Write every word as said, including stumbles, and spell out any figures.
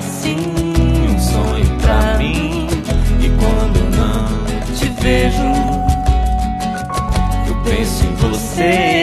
assim um sonho pra mim. E quando não te vejo, eu penso em você.